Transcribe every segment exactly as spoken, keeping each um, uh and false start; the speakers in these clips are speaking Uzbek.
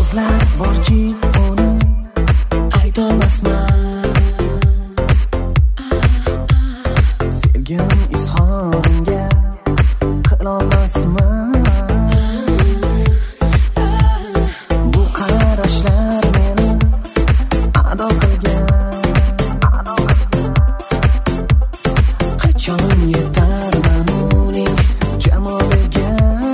so'zlar borki uni aytolmasman. Sevgim izhorimga qilolmasman. Bu qarashlar meni ado qilgan. Qachon yetarman uning jamoliga?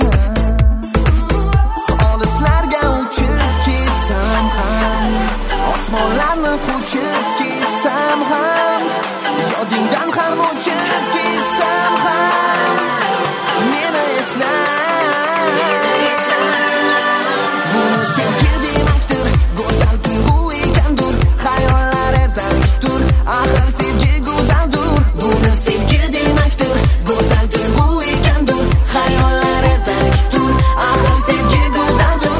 Olislarga uchib ketsam ham, osmonlarni quchib ketsam ham, yodingdan ham o'chib ketsam ham, meni esla. Buni sevgi demakdir, go'zal tuyg'u ekandir, xayollar ertakdir, axir sevgi go'zaldir. Buni sevgi demakdir, go'zal tuyg'u ekandir, xayollar ertakdir, axir sevgi go'zaldir.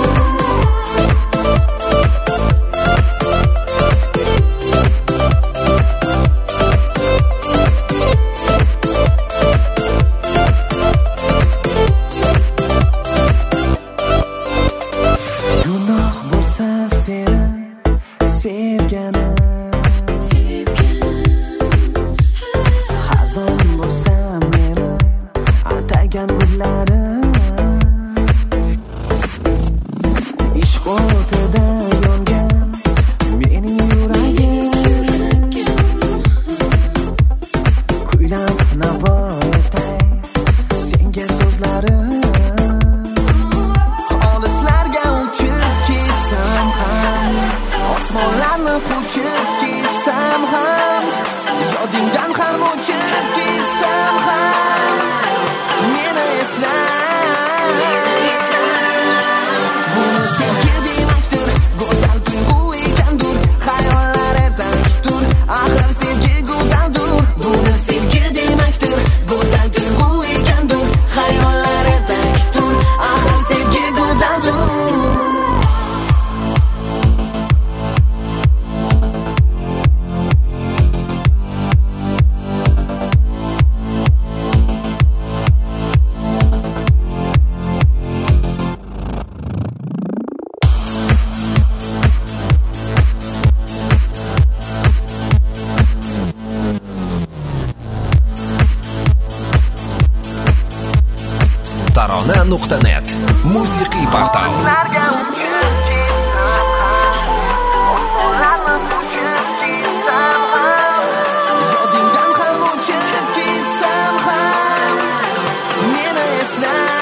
Gunoh bo'lsa seni sevganim, xazon bo'lsa meni atagan gullarim, ishq o'tida yongan mening yuragim, kuylab navo etay senga so'zlarim. Olislarga uchib ketsam ham, osmonlarni quchib ketsam ham, yodingdan ham o'chib ketsam ham, meni esla. Buni sevgi demakdir, go'zal tuyg'u ekandir, xayollar ertakdir, axir sevgi go'zaldir. Buni sevgi demakdir, go'zal tuyg'u ekandir, xayollar ertakdir, axir sevgi go'zaldir. tarona nuqta net musiqiy portal. Yodingdan ham o'chib ketsam ham, meni esla.